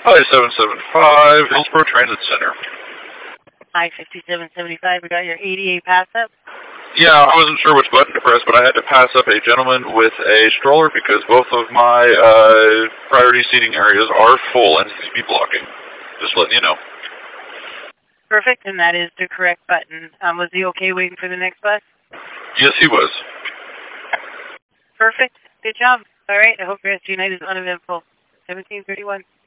I-775, Hillsborough Transit Center. I-5775, we got your ADA pass up. Yeah, I wasn't sure which button to press, but I had to pass up a gentleman with a stroller because both of my priority seating areas are full and seem to be blocking. Just letting you know. Perfect, and that is the correct button. Was he okay waiting for the next bus? Yes, he was. Perfect. Good job. All right, I hope your SG night is uneventful. 1731.